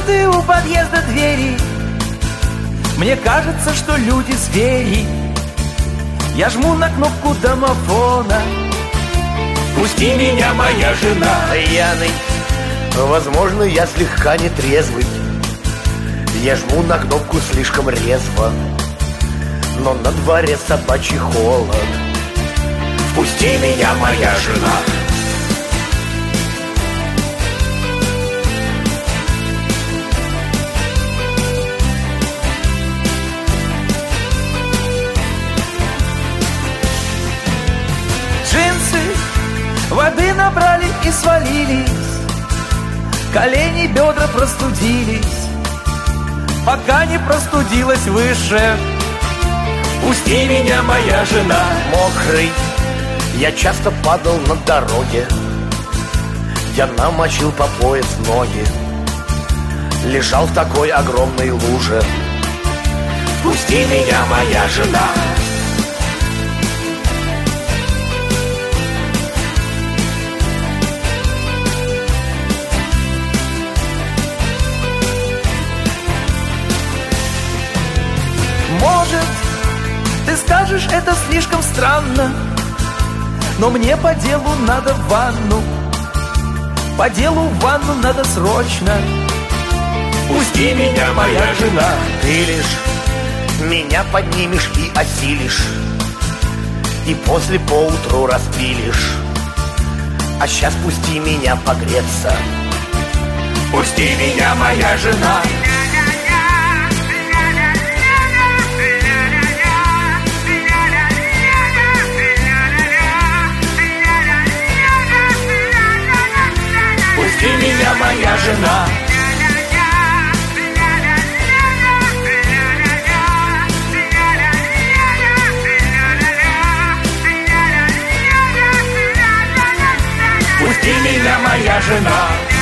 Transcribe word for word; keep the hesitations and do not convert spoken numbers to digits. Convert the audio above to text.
Минуты у подъезда двери. Мне кажется, что люди звери. Я жму на кнопку домофона. Пусти меня, моя жена. Пьяный, возможно, я слегка нетрезвый. Я жму на кнопку слишком резво, но на дворе собачий холод. Пусти меня, моя жена. Джинсы воды набрали и свалились. Колени, бедра простудились, пока не простудилась выше. Пусти меня, моя жена. Мокрый, я часто падал на дороге. Я намочил по пояс ноги. Лежал в такой огромной луже. Пусти меня, моя жена. Может, ты скажешь, это слишком странно, но мне по делу надо в ванну. По делу в ванну надо срочно. Пусти меня, моя жена. Ты лишь меня поднимешь и осилишь, и после поутру распилишь. А сейчас пусти меня погреться. Пусти меня, моя жена. Пусти меня, моя жена. Пусти меня, моя жена.